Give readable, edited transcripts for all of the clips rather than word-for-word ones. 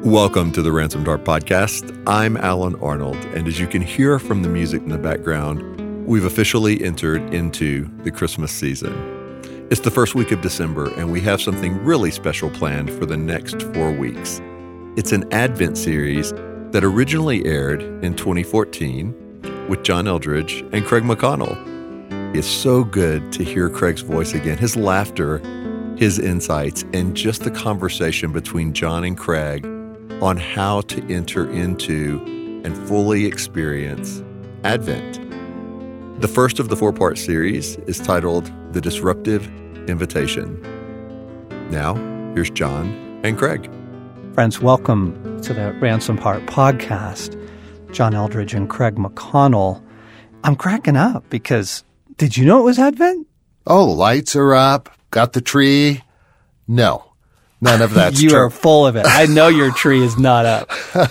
Welcome to the Ransomed Heart Podcast. I'm Alan Arnold, and as you can hear from the music in the background, we've officially entered into the Christmas season. It's the first week of December, and we have something really special planned for the next 4 weeks. It's an Advent series that originally aired in 2014 with John Eldredge and Craig McConnell. It's so good to hear Craig's voice again, his laughter, his insights, and just the conversation between John and Craig on how to enter into and fully experience Advent. The first of the 4-part series is titled The Disruptive Invitation. Now, here's John and Craig. Friends, welcome to the Ransomed Heart Podcast. John Eldredge and Craig McConnell. I'm cracking up because did you know it was Advent? Oh, lights are up. Got the tree. No, none of that's You true. are full of it. I know your tree is not up.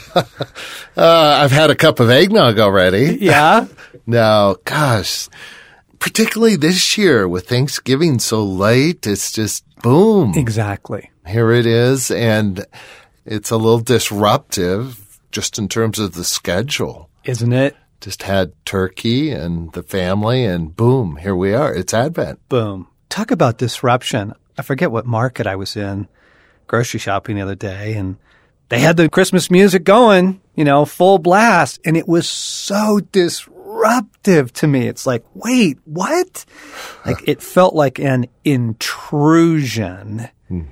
I've had a cup of eggnog already. Yeah? No, gosh, particularly this year with Thanksgiving so late, it's just boom. Exactly. Here it is, and it's a little disruptive just in terms of the schedule. Isn't it? Just had turkey and the family, and boom, here we are. It's Advent. Boom. Talk about disruption. I forget what market I was in, grocery shopping the other day, and they had the Christmas music going, full blast, and it was so disruptive to me. It's like, wait, what? Like it felt like an intrusion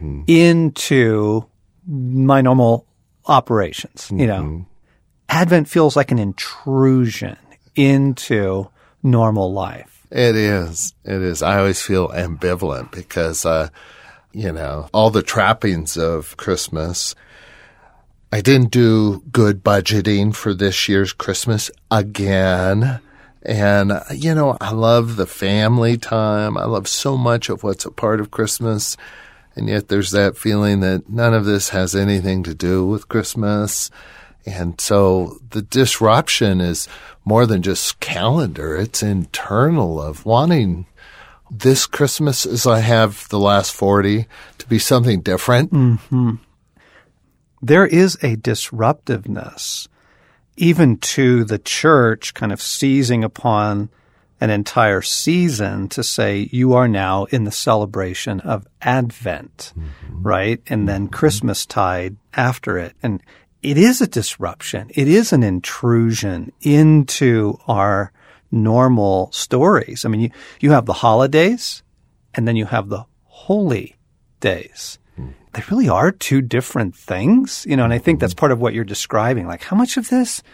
into my normal operations, Advent feels like an intrusion into normal life. It is. It is. I always feel ambivalent because, all the trappings of Christmas. I didn't do good budgeting for this year's Christmas again. And, I love the family time. I love so much of what's a part of Christmas. And yet there's that feeling that none of this has anything to do with Christmas. And so the disruption is more than just calendar. It's internal of wanting this Christmas, as I have the last 40, to be something different. Mm-hmm. There is a disruptiveness, even to the church kind of seizing upon an entire season to say, you are now in the celebration of Advent, right? And then Christmastide after it. And it is a disruption. It is an intrusion into our normal stories. I mean, you have the holidays and then you have the holy days. They really are two different things, and I think that's part of what you're describing. Like how much of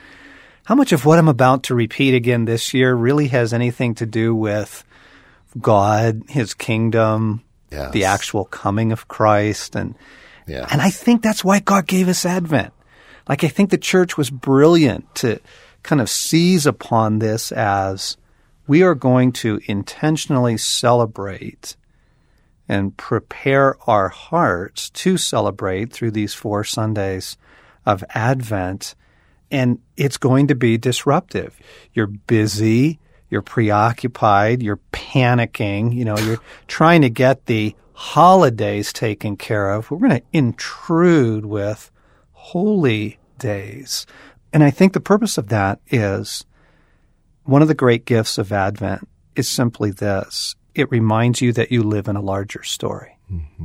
what I'm about to repeat again this year really has anything to do with God, his kingdom, Yes. the actual coming of Christ. And Yeah. I think that's why God gave us Advent. Like, I think the church was brilliant to kind of seize upon this as we are going to intentionally celebrate and prepare our hearts to celebrate through these 4 Sundays of Advent. And it's going to be disruptive. You're busy, you're preoccupied, you're panicking, you're trying to get the holidays taken care of. We're going to intrude with holy days. And I think the purpose of that is one of the great gifts of Advent is simply this. It reminds you that you live in a larger story.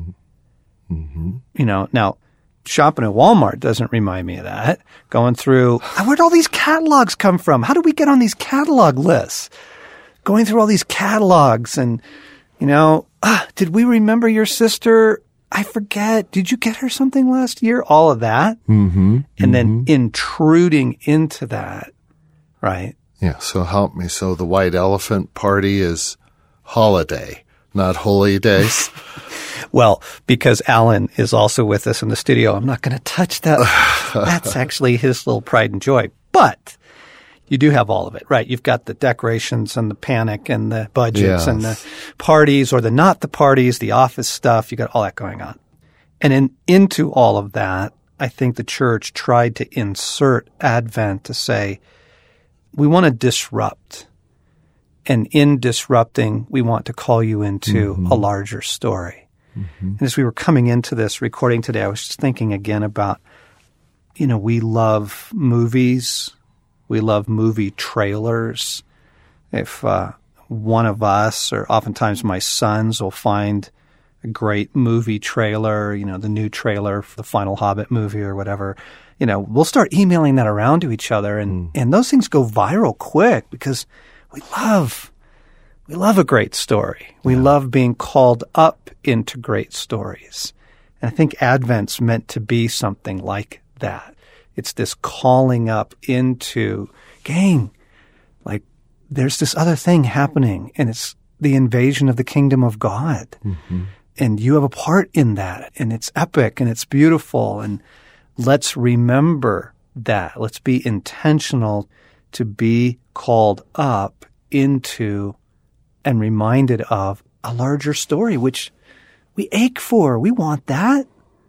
Now, shopping at Walmart doesn't remind me of that. Going through, where'd all these catalogs come from? How did we get on these catalog lists? Going through all these catalogs and, did we remember your sister? I forget. Did you get her something last year? All of that. And then intruding into that, right? Yeah, so help me. So the white elephant party is holiday, not holy days. Well, because Alan is also with us in the studio, I'm not going to touch that. That's actually his little pride and joy. But you do have all of it, right? You've got the decorations and the panic and the budgets and the parties or the not the parties, the office stuff. You got all that going on. And into all of that, I think the church tried to insert Advent to say, we want to disrupt. And in disrupting, we want to call you into a larger story. And as we were coming into this recording today, I was just thinking again about we love movies. We love movie trailers. If one of us, or oftentimes my sons, will find a great movie trailer, the new trailer for the final Hobbit movie or whatever, we'll start emailing that around to each other. And those things go viral quick because we love a great story. We love being called up into great stories. And I think Advent's meant to be something like that. It's this calling up into, gang, like there's this other thing happening, and it's the invasion of the kingdom of God. Mm-hmm. And you have a part in that, and it's epic and it's beautiful. And let's remember that. Let's be intentional to be called up into and reminded of a larger story, which we ache for. We want that.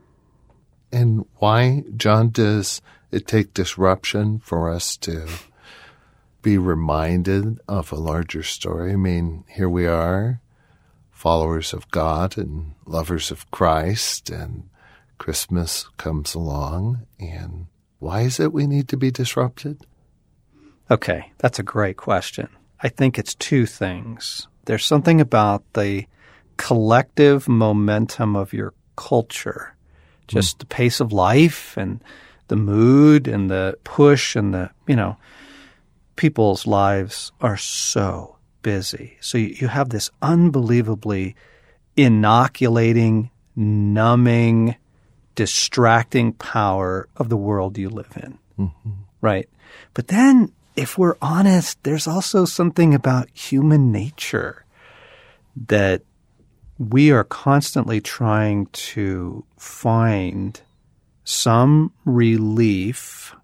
And why, John, does it take disruption for us to be reminded of a larger story? I mean, here we are, followers of God and lovers of Christ, and Christmas comes along. And why is it we need to be disrupted? Okay, that's a great question. I think it's two things. There's something about the collective momentum of your culture, just the pace of life and the mood and the push and the, people's lives are so busy. So you have this unbelievably inoculating, numbing, distracting power of the world you live in, right? But then, if we're honest, there's also something about human nature that we are constantly trying to find some relief,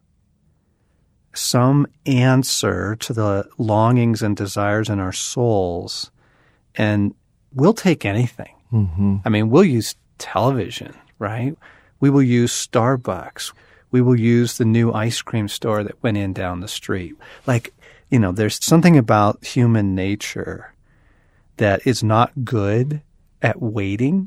some answer to the longings and desires in our souls, and we'll take anything. Mm-hmm. I mean, we'll use television, right? We will use Starbucks. We will use the new ice cream store that went in down the street. There's something about human nature that is not good at waiting,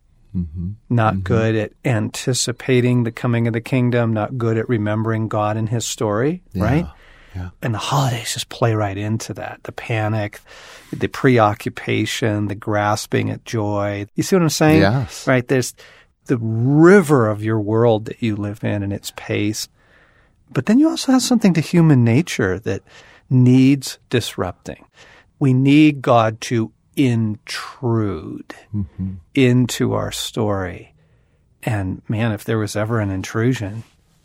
not good at anticipating the coming of the kingdom, not good at remembering God and his story, right? Yeah. And the holidays just play right into that. The panic, the preoccupation, the grasping at joy. You see what I'm saying? Yes. Right? There's the river of your world that you live in and its pace. But then you also have something to human nature that needs disrupting. We need God to intrude into our story. And man, if there was ever an intrusion,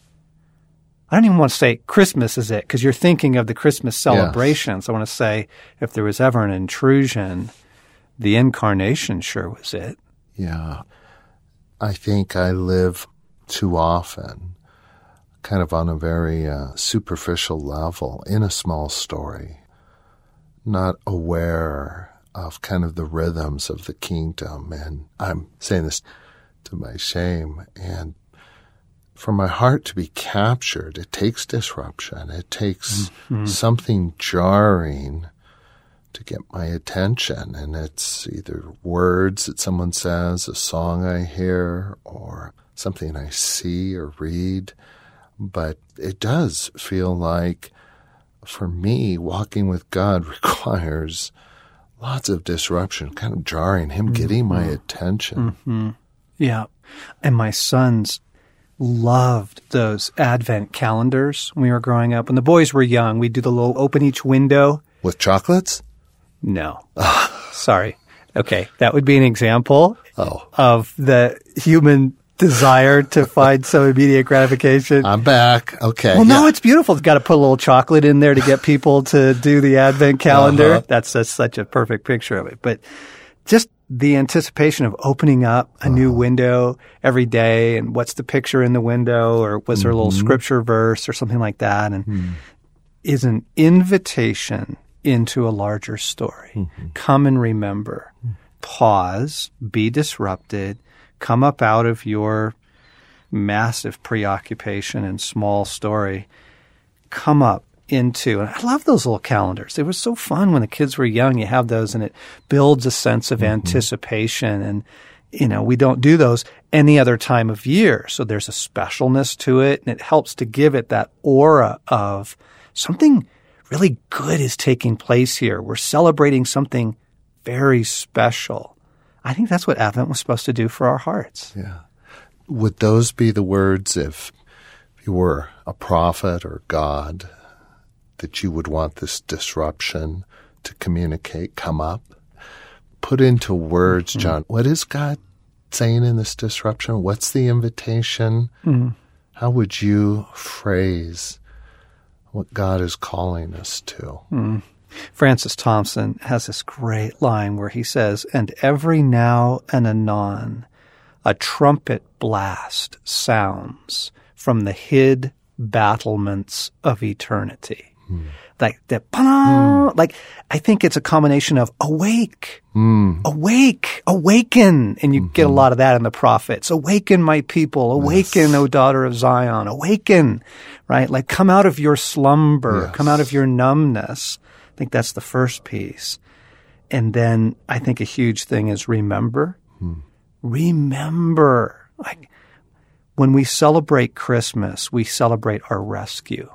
I don't even want to say Christmas is it, because you're thinking of the Christmas celebrations. Yes. I want to say if there was ever an intrusion, the incarnation sure was it. Yeah. I think I live too often kind of on a very superficial level in a small story, not aware of kind of the rhythms of the kingdom. And I'm saying this to my shame. And for my heart to be captured, it takes disruption. It takes something jarring to get my attention. And it's either words that someone says, a song I hear, or something I see or read. But it does feel like, for me, walking with God requires lots of disruption, kind of jarring, him getting my attention. Yeah. And my sons loved those Advent calendars when we were growing up. When the boys were young, we'd do the little open each window. With chocolates? No. Sorry. Okay. That would be an example of the human desire to find some immediate gratification. I'm back. Okay. Well, no, it's beautiful. It's got to put a little chocolate in there to get people to do the Advent calendar. That's such a perfect picture of it. But just the anticipation of opening up a new window every day, and what's the picture in the window, or was there a little scripture verse or something like that, and is an invitation into a larger story. Come and remember. Pause, be disrupted, come up out of your massive preoccupation and small story, come up into, and I love those little calendars. They were so fun when the kids were young. You have those and it builds a sense of anticipation, and, we don't do those any other time of year. So there's a specialness to it, and it helps to give it that aura of something really good is taking place here. We're celebrating something very special. I think that's what Advent was supposed to do for our hearts. Yeah. Would those be the words if you were a prophet or God, that you would want this disruption to communicate, come up? Put into words, John, what is God saying in this disruption? What's the invitation? How would you phrase what God is calling us to? Francis Thompson has this great line where he says, "And every now and anon a trumpet blast sounds from the hid battlements of eternity." Like that, like I think it's a combination of awake, awake, awaken, and you get a lot of that in the prophets. Awaken, my people, awaken, Yes. O daughter of Zion, awaken, right? Like come out of your slumber, Yes. come out of your numbness. I think that's the first piece. And then I think a huge thing is remember. Remember. Like when we celebrate Christmas, we celebrate our rescue.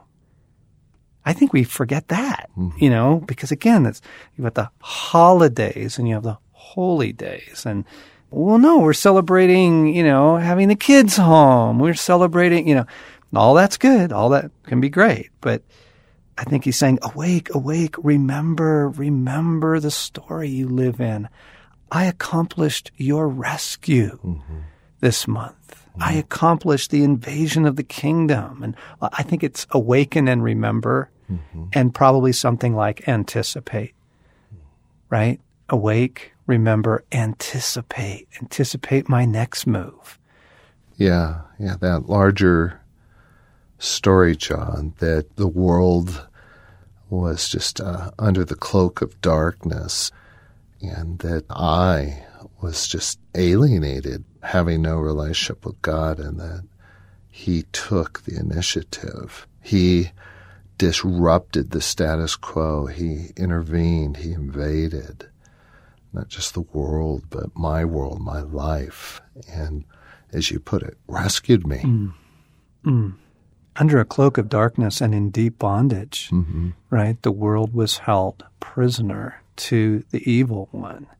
I think we forget that, because again, you've got the holidays and you have the holy days. And, well, no, we're celebrating, having the kids home. We're celebrating, all that's good. All that can be great. But I think he's saying, awake, awake, remember the story you live in. I accomplished your rescue this month. I accomplished the invasion of the kingdom. And I think it's awaken and remember, and probably something like anticipate, right? Awake, remember, anticipate my next move. Yeah, that larger story, John, that the world was just under the cloak of darkness, and that I was just alienated, having no relationship with God, and that he took the initiative. He disrupted the status quo. He intervened. He invaded not just the world, but my world, my life, and, as you put it, rescued me. Under a cloak of darkness and in deep bondage, right? The world was held prisoner to the evil one.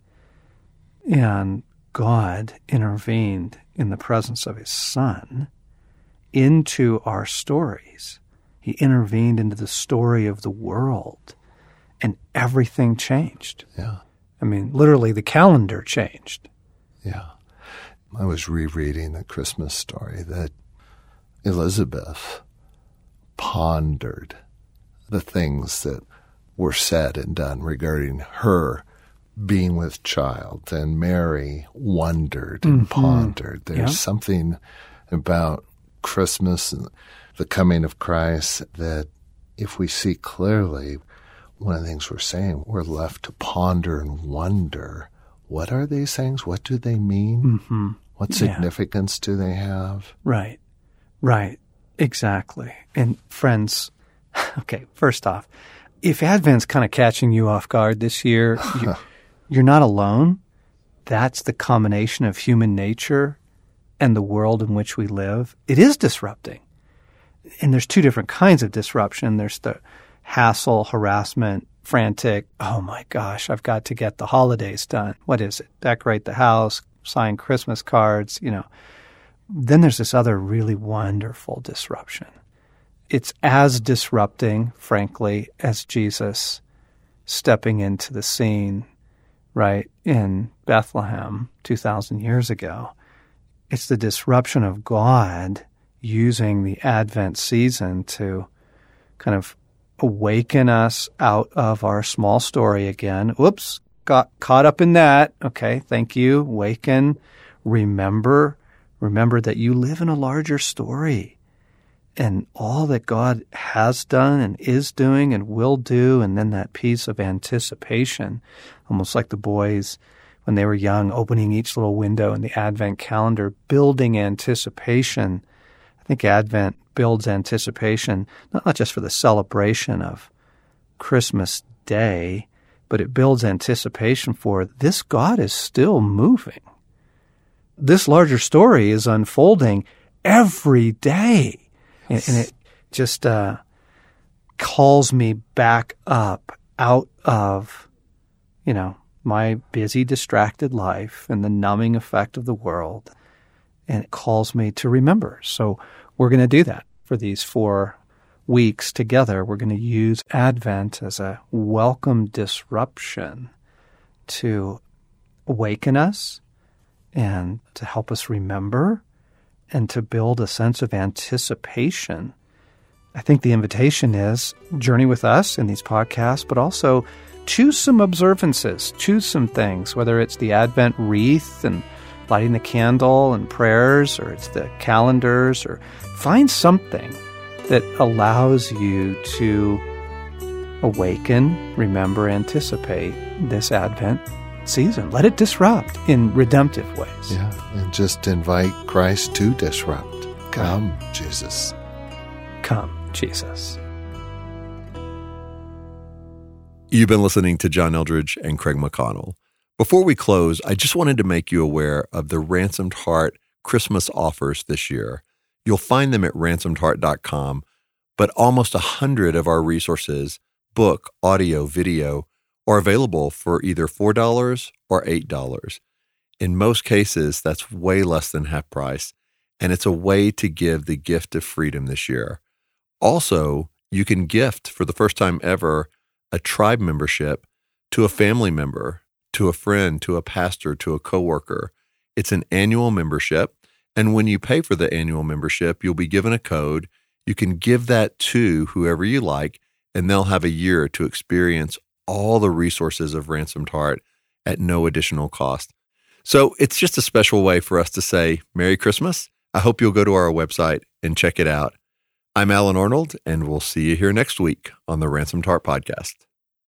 And God intervened in the presence of his Son into our stories. He intervened into the story of the world, and everything changed. Yeah. I mean, literally the calendar changed. Yeah. I was rereading the Christmas story that Elizabeth pondered the things that were said and done regarding her being with child, and Mary wondered and pondered. There's something about Christmas and the coming of Christ that, if we see clearly, one of the things we're saying, we're left to ponder and wonder, what are these things? What do they mean? What significance do they have? Right. Exactly. And friends, okay, first off, if Advent's kind of catching you off guard this year, you're not alone. That's the combination of human nature and the world in which we live. It is disrupting. And there's two different kinds of disruption. There's the hassle, harassment, frantic, oh my gosh, I've got to get the holidays done. What is it? Decorate the house, sign Christmas cards, Then there's this other really wonderful disruption. It's as disrupting, frankly, as Jesus stepping into the scene, right, in Bethlehem 2,000 years ago. It's the disruption of God using the Advent season to kind of awaken us out of our small story again. Whoops, got caught up in that. Okay, thank you. Awaken, remember that you live in a larger story, and all that God has done and is doing and will do, and then that piece of anticipation, almost like the boys when they were young, opening each little window in the Advent calendar, building anticipation. I think Advent builds anticipation, not just for the celebration of Christmas Day, but it builds anticipation for this God is still moving. this larger story is unfolding every day. And it just calls me back up out of, my busy, distracted life and the numbing effect of the world. And it calls me to remember. So we're going to do that for these 4 weeks together. We're going to use Advent as a welcome disruption to awaken us and to help us remember and to build a sense of anticipation. I think the invitation is journey with us in these podcasts, but also choose some observances, choose some things, whether it's the Advent wreath and lighting the candle and prayers, or it's the calendars, or find something that allows you to awaken, remember, anticipate this Advent season. Let it disrupt in redemptive ways. Yeah, and just invite Christ to disrupt. Come, Jesus. Come, Jesus. You've been listening to John Eldredge and Craig McConnell. Before we close, I just wanted to make you aware of the Ransomed Heart Christmas offers this year. You'll find them at ransomedheart.com, but almost 100 of our resources, book, audio, video, are available for either $4 or $8. In most cases, that's way less than half price, and it's a way to give the gift of freedom this year. Also, you can gift for the first time ever a tribe membership to a family member, to a friend, to a pastor, to a coworker. It's an annual membership, and when you pay for the annual membership, you'll be given a code. You can give that to whoever you like, and they'll have a year to experience all the resources of Ransomed Heart at no additional cost. So it's just a special way for us to say Merry Christmas. I hope you'll go to our website and check it out. I'm Alan Arnold, and we'll see you here next week on the Ransomed Heart Podcast.